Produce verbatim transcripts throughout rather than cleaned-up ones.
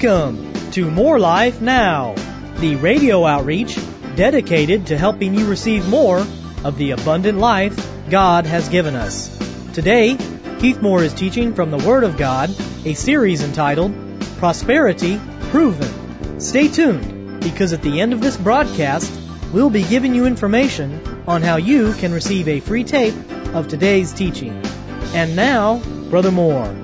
Welcome to More Life Now, the radio outreach dedicated to helping you receive more of the abundant life God has given us. Today, Keith Moore is teaching from the Word of God, a series entitled Prosperity Proven. Stay tuned, because at the end of this broadcast, we'll be giving you information on how you can receive a free tape of today's teaching. And now, Brother Moore.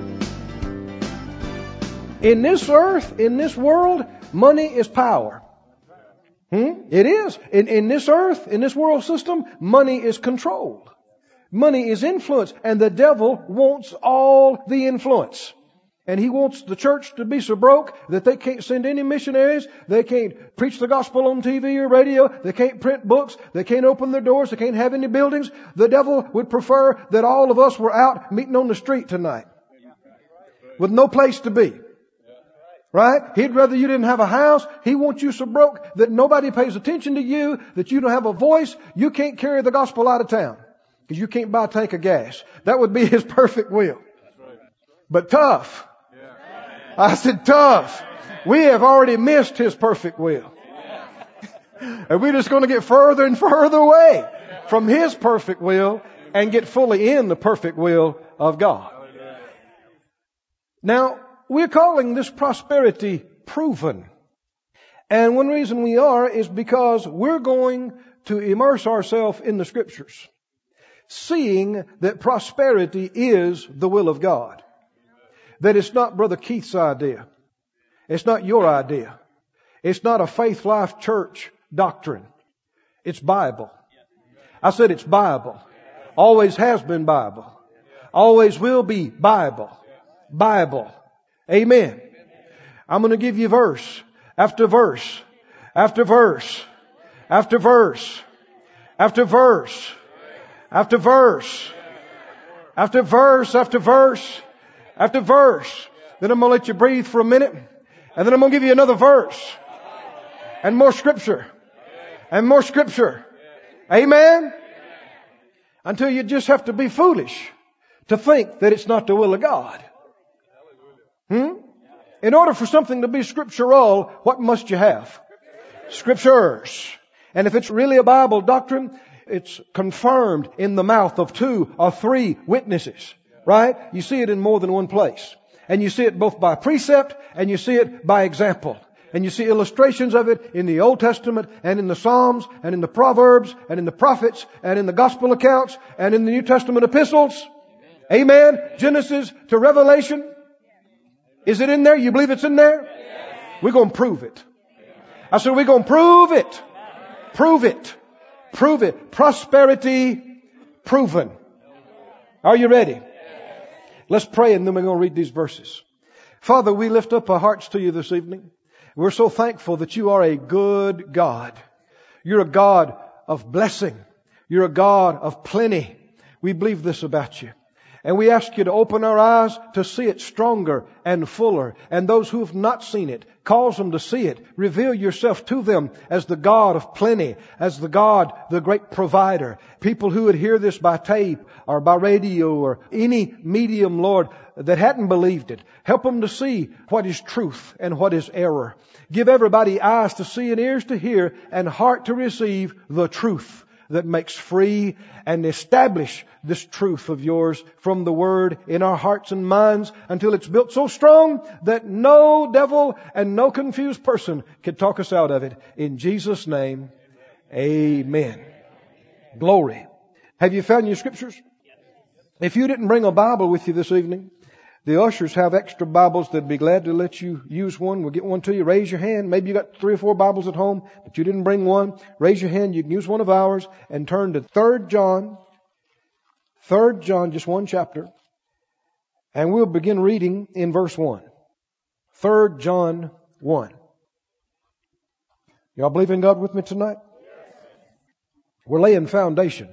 In this earth, in this world, money is power. Hmm? It is. In, in this earth, in this world system, money is controlled. Money is influence. And the devil wants all the influence. And he wants the church to be so broke that they can't send any missionaries. They can't preach the gospel on T V or radio. They can't print books. They can't open their doors. They can't have any buildings. The devil would prefer that all of us were out meeting on the street tonight with no place to be. Right? He'd rather you didn't have a house. He wants you so broke that nobody pays attention to you, that you don't have a voice. You can't carry the gospel out of town because you can't buy a tank of gas. That would be his perfect will. But tough. I said tough. We have already missed his perfect will. And we're just going to get further and further away from his perfect will and get fully in the perfect will of God. Now, we're calling this prosperity proven. And one reason we are is because we're going to immerse ourselves in the Scriptures, seeing that prosperity is the will of God. That it's not Brother Keith's idea. It's not your idea. It's not a Faith Life Church doctrine. It's Bible. I said it's Bible. Always has been Bible. Always will be Bible. Bible. Amen. I'm going to give you verse after verse after verse after verse after verse after verse after verse after verse after verse. Then I'm going to let you breathe for a minute, and then I'm going to give you another verse and more scripture and more scripture. Amen. Until you just have to be foolish to think that it's not the will of God. Hmm? In order for something to be scriptural, what must you have? Scriptures. And if it's really a Bible doctrine, it's confirmed in the mouth of two or three witnesses. Right? You see it in more than one place. And you see it both by precept and you see it by example. And you see illustrations of it in the Old Testament and in the Psalms and in the Proverbs and in the prophets and in the Gospel accounts and in the New Testament epistles. Amen. Genesis to Revelation. Is it in there? You believe it's in there? Yes. We're going to prove it. I said we're going to prove it. Prove it. Prove it. Prosperity proven. Are you ready? Let's pray and then we're going to read these verses. Father, we lift up our hearts to you this evening. We're so thankful that you are a good God. You're a God of blessing. You're a God of plenty. We believe this about you. And we ask you to open our eyes to see it stronger and fuller. And those who have not seen it, cause them to see it. Reveal yourself to them as the God of plenty, as the God, the great provider. People who would hear this by tape or by radio or any medium, Lord, that hadn't believed it. Help them to see what is truth and what is error. Give everybody eyes to see and ears to hear and heart to receive the truth that makes free, and establish this truth of yours from the Word in our hearts and minds until it's built so strong that no devil and no confused person can talk us out of it. In Jesus' name, amen. Glory. Have you found your scriptures? If you didn't bring a Bible with you this evening, the ushers have extra Bibles. They'd be glad to let you use one. We'll get one to you. Raise your hand. Maybe you got three or four Bibles at home, but you didn't bring one. Raise your hand. You can use one of ours and turn to Third John. Third John, just one chapter. And we'll begin reading in verse one. Third John one. Y'all believe in God with me tonight? We're laying foundation.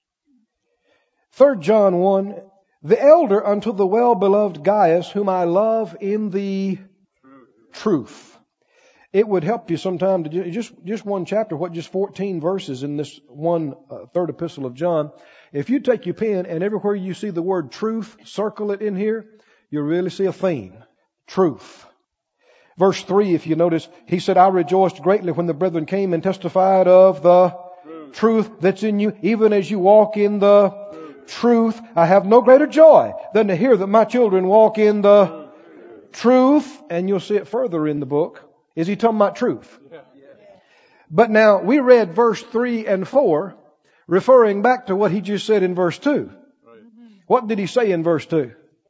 Third John one. The elder unto the well-beloved Gaius, whom I love in the truth. It would help you sometime to just, just one chapter, what, just fourteen verses in this one uh, third epistle of John. If you take your pen and everywhere you see the word truth, circle it in here, you'll really see a theme. Truth. Verse three, if you notice, he said, I rejoiced greatly when the brethren came and testified of the truth, truth that's in you, even as you walk in the truth. truth. I have no greater joy than to hear that my children walk in the truth. truth. And you'll see it further in the book. Is he talking about truth? Yeah. But now, we read verse three and four, referring back to what he just said in verse two. Right. What did he say in verse two?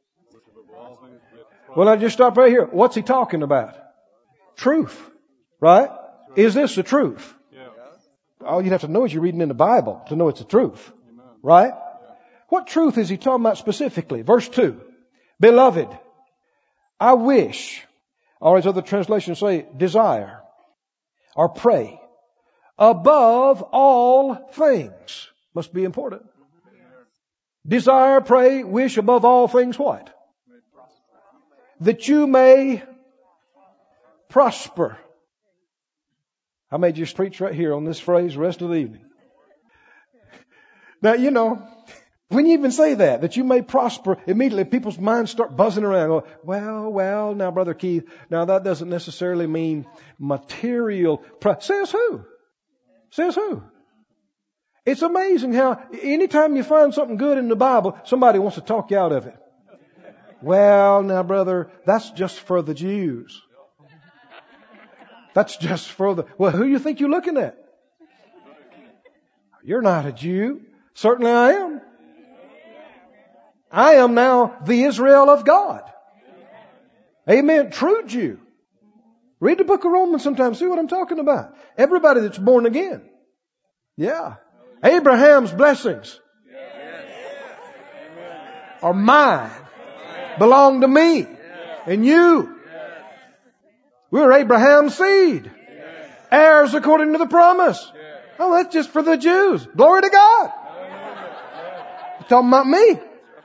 Well, I just stop right here. What's he talking about? Truth. Right? Is this the truth? All you'd have to know is you're reading in the Bible to know it's the truth. Right? What truth is he talking about specifically? Verse two. Beloved, I wish, or as other translations say, desire, or pray, above all things. Must be important. Desire, pray, wish above all things what? That you may prosper. I may just preach right here on this phrase the rest of the evening. Now, you know, when you even say that, that you may prosper, immediately people's minds start buzzing around. Go, well, well, now, Brother Keith, now that doesn't necessarily mean material. Pro- Says who? Says who? It's amazing how anytime you find something good in the Bible, somebody wants to talk you out of it. Well, now, brother, that's just for the Jews. That's just for the... Well, who do you think you're looking at? You're not a Jew. Certainly I am. I am now the Israel of God. Amen. True Jew. Read the book of Romans sometime. See what I'm talking about. Everybody that's born again. Yeah. Abraham's blessings are mine. Belong to me and you. We're Abraham's seed. Heirs according to the promise. Oh, that's just for the Jews. Glory to God. You're talking about me.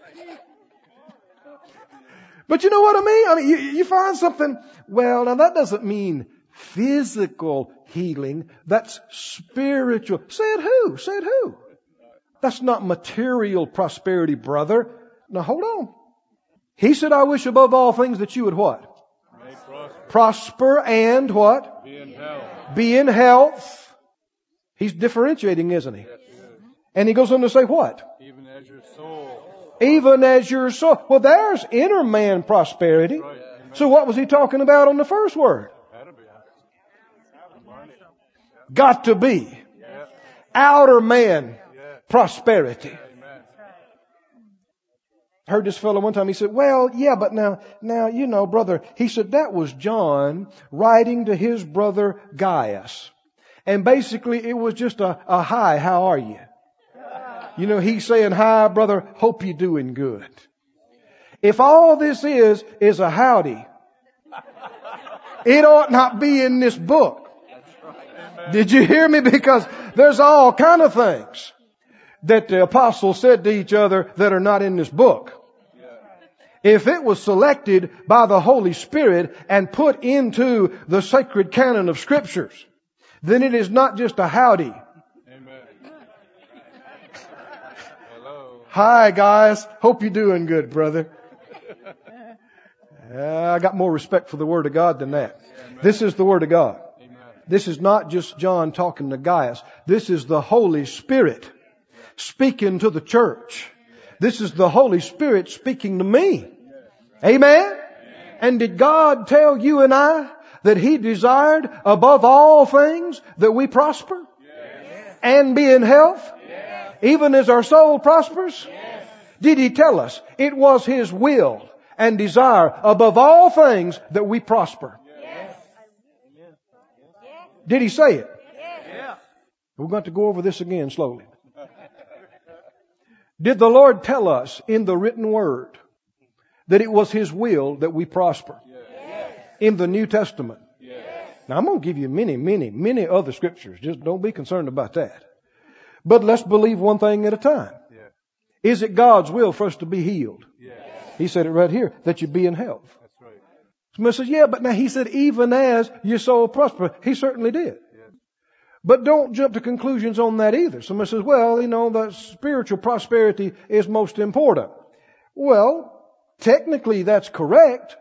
But you know what I mean? I mean, you, you find something, well, now that doesn't mean physical healing. That's spiritual. Said who? Said who? That's not material prosperity, brother. Now hold on. He said, I wish above all things that you would what? Prosper. prosper and what? Be in health. Be in health. He's differentiating, isn't he? Yes, he is. And he goes on to say what? Even as your soul. Even as your soul. Well, there's inner man prosperity. Right. So what was he talking about on the first word? Got to be. Yeah. Outer man yeah. prosperity. I heard this fellow one time, he said, well, yeah, but now, now, you know, brother, he said that was John writing to his brother Gaius. And basically it was just a, a hi, how are you? You know, he's saying, hi, brother, hope you're doing good. If all this is, is a howdy, it ought not be in this book. Did you hear me? Because there's all kind of things that the apostles said to each other that are not in this book. If it was selected by the Holy Spirit and put into the sacred canon of Scriptures, then it is not just a howdy. Amen. Hello. Hi, guys. Hope you're doing good, brother. Uh, I got more respect for the Word of God than that. Amen. This is the Word of God. Amen. This is not just John talking to Gaius. This is the Holy Spirit speaking to the church. This is the Holy Spirit speaking to me. Amen? And did God tell you and I that He desired above all things that we prosper? Yes. And be in health? Yes. Even as our soul prospers? Yes. Did He tell us it was His will and desire above all things that we prosper? Yes. Did He say it? Yes. We're going to go over this again slowly. Did the Lord tell us in the written word that it was His will that we prosper? Yes. In the New Testament. Yes. Now I'm going to give you many, many, many other scriptures. Just don't be concerned about that. But let's believe one thing at a time. Yes. Is it God's will for us to be healed? Yes. He said it right here, that you be in health. That's right. Somebody says, yeah, but now He said even as your soul prosper. He certainly did. But don't jump to conclusions on that either. Somebody says, well, you know, the spiritual prosperity is most important. Well, technically that's correct.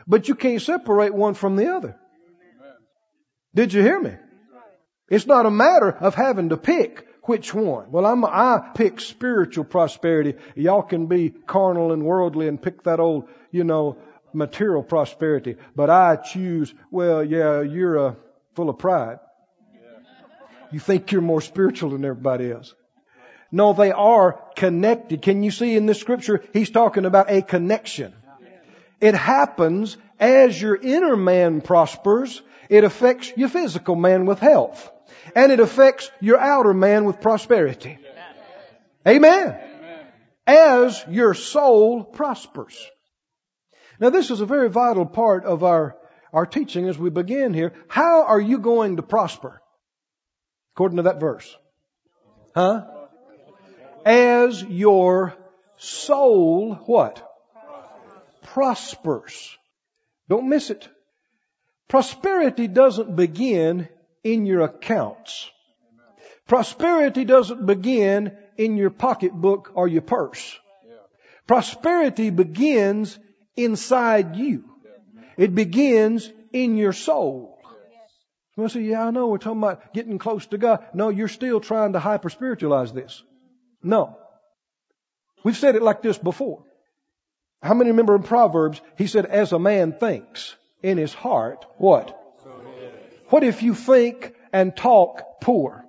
but you can't separate one from the other. Did you hear me? It's not a matter of having to pick which one. Well, I'm, I pick spiritual prosperity. Y'all can be carnal and worldly and pick that old, you know, material prosperity. But I choose, well, yeah, you're uh, full of pride. You think you're more spiritual than everybody else. No, they are connected. Can you see in this scripture, he's talking about a connection. It happens as your inner man prospers. It affects your physical man with health. And it affects your outer man with prosperity. Amen. As your soul prospers. Now this is a very vital part of our, our teaching as we begin here. How are you going to prosper? According to that verse. Huh? As your soul, what? Prospers. Don't miss it. Prosperity doesn't begin in your accounts. Prosperity doesn't begin in your pocketbook or your purse. Prosperity begins inside you. It begins in your soul. Well, say, yeah, I know we're talking about getting close to God. No, you're still trying to hyper-spiritualize this. No. We've said it like this before. How many remember in Proverbs, he said, as a man thinks in his heart, what? What if you think and talk poor?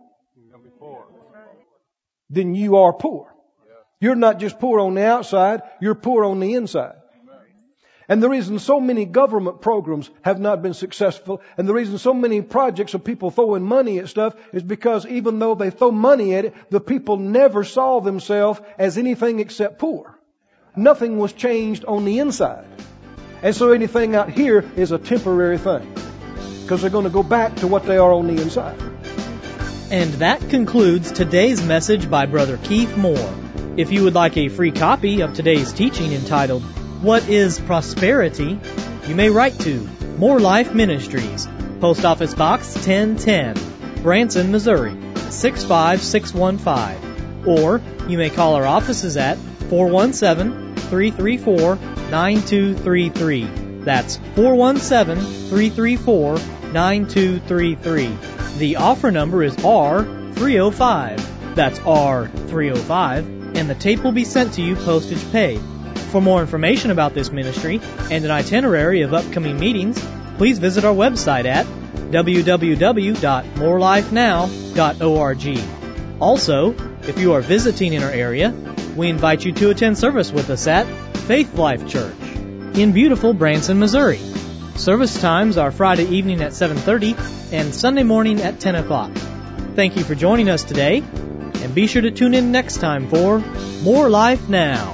Then you are poor. You're not just poor on the outside, you're poor on the inside. And the reason so many government programs have not been successful, and the reason so many projects of people throwing money at stuff, is because even though they throw money at it, the people never saw themselves as anything except poor. Nothing was changed on the inside. And so anything out here is a temporary thing. Because they're going to go back to what they are on the inside. And that concludes today's message by Brother Keith Moore. If you would like a free copy of today's teaching entitled, What is Prosperity?, you may write to More Life Ministries, Post Office Box ten ten, Branson, Missouri, six five six one five. Or you may call our offices at four one seven, three three four, nine two three three. That's four one seven, three three four, nine two three three. The offer number is R three oh five. That's R three oh five. And the tape will be sent to you postage paid. For more information about this ministry and an itinerary of upcoming meetings, please visit our website at w w w dot more life now dot org. Also, if you are visiting in our area, we invite you to attend service with us at Faith Life Church in beautiful Branson, Missouri. Service times are Friday evening at seven thirty and Sunday morning at ten o'clock. Thank you for joining us today, and be sure to tune in next time for More Life Now.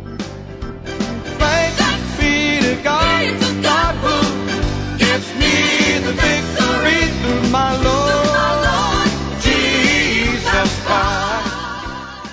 Thanks be to God, God who gives me the victory through my Lord Jesus Christ.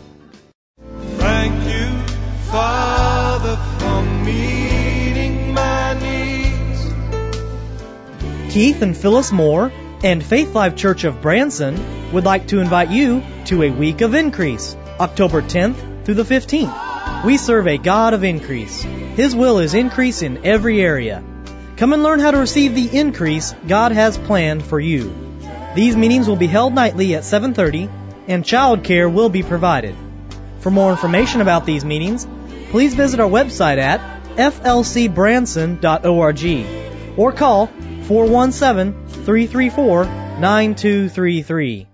Thank you, Father, for meeting my needs. Keith and Phyllis Moore and Faith Life Church of Branson would like to invite you to a week of increase, October tenth through the fifteenth. We serve a God of increase. His will is increase in every area. Come and learn how to receive the increase God has planned for you. These meetings will be held nightly at seven thirty, and child care will be provided. For more information about these meetings, please visit our website at f l c branson dot org or call four one seven, three three four, nine two three three.